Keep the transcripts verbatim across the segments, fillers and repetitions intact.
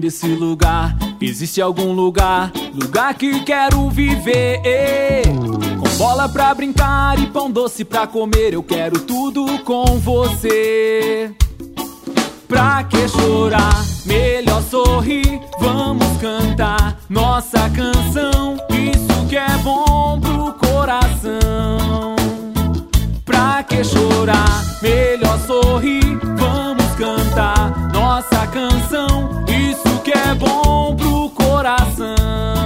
desse lugar, existe algum lugar, lugar que quero viver. Com bola pra brincar e pão doce pra comer, eu quero tudo com você. Pra que chorar? Melhor sorrir, vamos cantar nossa canção, isso que é bom pro coração. Pra que chorar? Melhor sorrir, vamos cantar nossa canção, isso que é bom pro coração.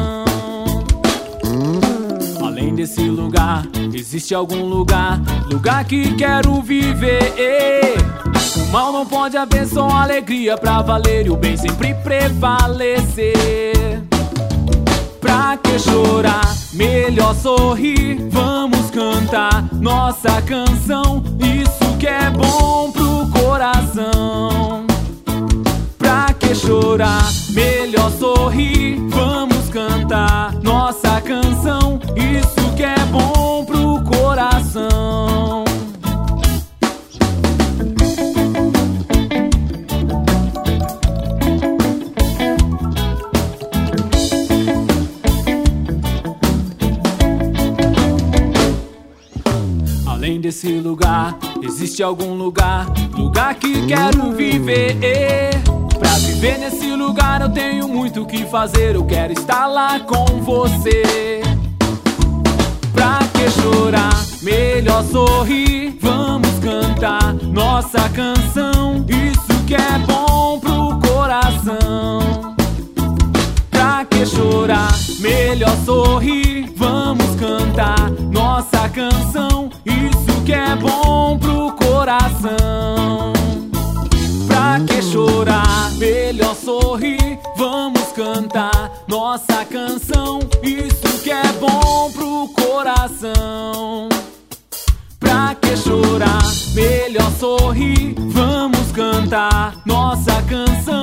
Além desse lugar, existe algum lugar, lugar que quero viver. O mal não pode haver, só alegria pra valer e o bem sempre prevalecer. Pra que chorar? Melhor sorrir, vamos cantar nossa canção, isso que é bom pro coração. Pra que chorar? Melhor sorrir, vamos cantar nossa canção, isso que é bom pro coração. Além desse lugar, existe algum lugar, lugar que quero viver. Pra viver nesse lugar eu tenho muito o que fazer, eu quero estar lá com você. Pra que chorar? Melhor sorrir, vamos cantar nossa canção, isso que é bom pro coração. Pra que chorar? Melhor sorrir, vamos cantar nossa canção, isso que é bom pro coração. Pra que chorar? Melhor sorrir, vamos cantar nossa canção, isso que é bom pro coração. Pra que chorar? Melhor sorrir, vamos cantar nossa canção,